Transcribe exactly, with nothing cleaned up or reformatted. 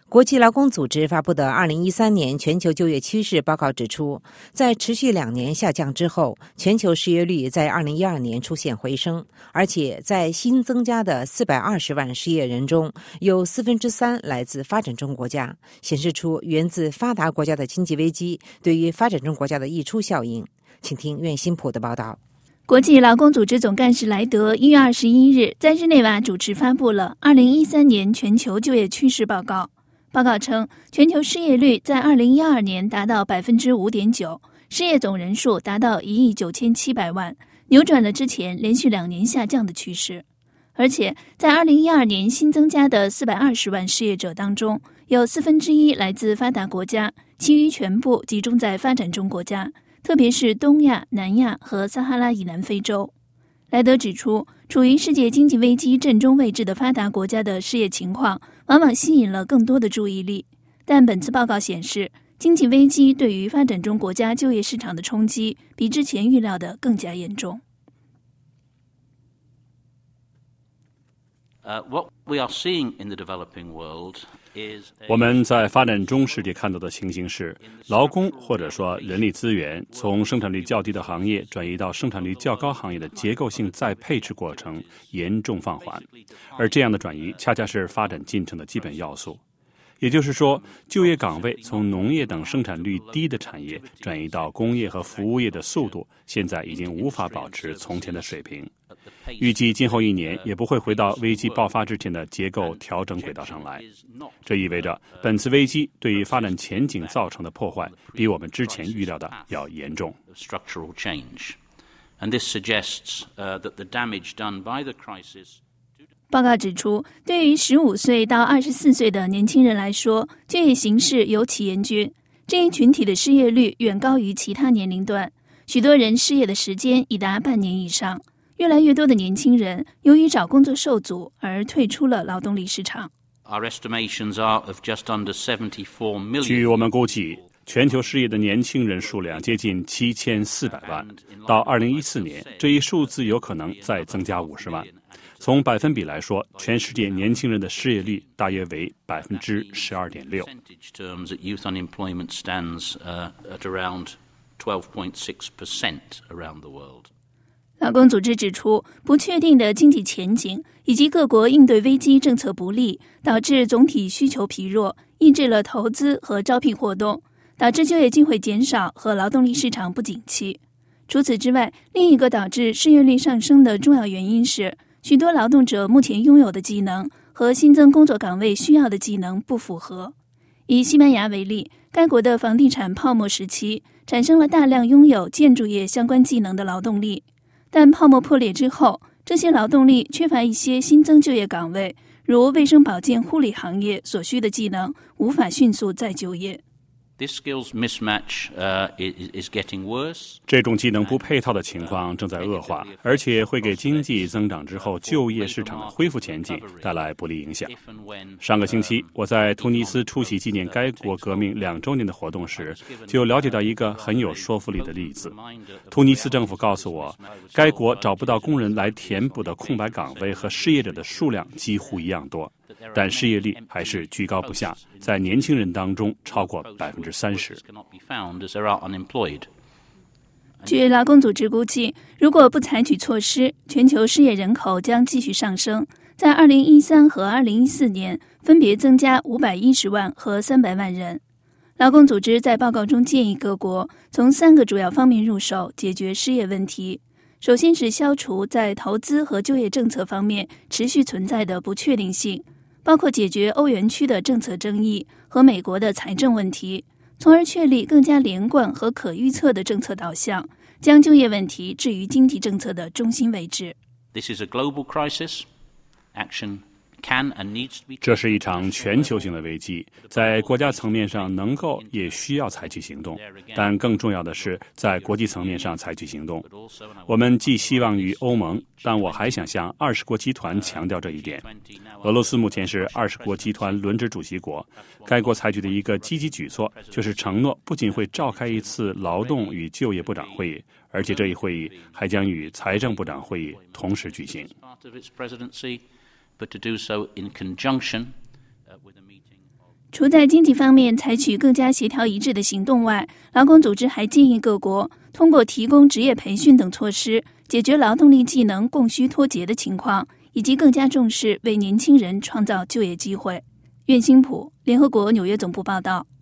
国际劳工组织发布的二零一三年全球就业趋势报告指出，在持续两年下降之后，全球失业率在二零一二年出现回升，而且在新增加的四百二十万失业人中，有四分之三来自发展中国家，显示出源自发达国家的经济危机对于发展中国家的溢出效应。请听苑新普的报道。 国际劳工组织总干事莱德一月二十一日在日内瓦主持发布了二零一三年全球就业趋势报告。报告称，全球失业率在二零一二年达到 百分之五点九， 失业总人数达到一亿九千七百万，扭转了之前连续两年下降的趋势。而且在二零一二年新增加的四百二十万失业者当中，有四分之一来自发达国家，其余全部集中在发展中国家，特别是东亚、南亚和撒哈拉以南非洲。莱德指出，处于世界经济危机正中位置的发达国家的失业情况往往吸引了更多的注意力，但本次报告显示，经济危机对于发展中国家就业市场的冲击比之前预料的更加严重。 Uh, what we are seeing in the developing world is 我们在发展中世界看到的情形是，劳工或者说人力资源从生产率较低的行业转移到生产率较高行业的结构性再配置过程严重放缓，而这样的转移恰恰是发展进程的基本要素。也就是说，就业岗位从农业等生产率低的产业转移到工业和服务业的速度，现在已经无法保持从前的水平。预计今后一年也不会回到危机爆发之前的结构调整轨道上来。这意味着本次危机对于发展前景造成的破坏比我们之前预料的要严重。 报告指出，对于十五岁到二十四岁的年轻人来说，就业形势尤其严峻。这一群体的失业率远高于其他年龄段，许多人失业的时间已达半年以上。越来越多的年轻人由于找工作受阻而退出了劳动力市场。 据我们估计，全球失业的年轻人数量接近七千四百万，到二零一四年，这一数字有可能再增加五十万。从百分比来说，全世界年轻人的失业率大约为百分之十二点六。 劳工组织指出，不确定的经济前景以及各国应对危机政策不力，导致总体需求疲弱，抑制了投资和招聘活动，导致就业机会减少和劳动力市场不景气。除此之外，另一个导致失业率上升的重要原因是，许多劳动者目前拥有的技能和新增工作岗位需要的技能不符合。以西班牙为例，该国的房地产泡沫时期产生了大量拥有建筑业相关技能的劳动力，但泡沫破裂之后，这些劳动力缺乏一些新增就业岗位，如卫生保健护理行业所需的技能，无法迅速再就业。 This skills mismatch, uh, is getting worse. 这种技能不配套的情况正在恶化，而且会给经济增长之后就业市场的恢复前景带来不利影响。上个星期，我在突尼斯出席纪念该国革命两周年的活动时，就了解到一个很有说服力的例子。突尼斯政府告诉我，该国找不到工人来填补的空白岗位和失业者的数量几乎一样多。但失业率还是居高不下，在年轻人当中超过百分之三十。 据劳工组织估计，如果不采取措施，全球失业人口将继续上升，在二零一三和二零一四年分别增加五百一十万和三百万人。劳工组织在报告中建议各国从三个主要方面入手解决失业问题。首先是消除在投资和就业政策方面持续存在的不确定性，包括解决欧元区的政策争议和美国的财政问题，从而确立更加连贯和可预测的政策导向，将就业问题置于经济政策的中心位置。 This is a global crisis. Action can and needs to be. 这是一场全球性的危机，在国家层面上能够也需要采取行动，但更重要的是在国际层面上采取行动。我们寄希望于欧盟，但我还想向二十国集团强调这一点。俄罗斯目前是二十国集团轮值主席国，该国采取的一个积极举措就是承诺不仅会召开一次劳动与就业部长会议，而且这一会议还将与财政部长会议同时举行。 But to do so in conjunction with a meeting. 除在经济方面采取更加协调一致的行动外，劳工组织还建议各国通过提供职业培训等措施，解决劳动力技能供需脱节的情况，以及更加重视为年轻人创造就业机会。苑新普，联合国纽约总部报道。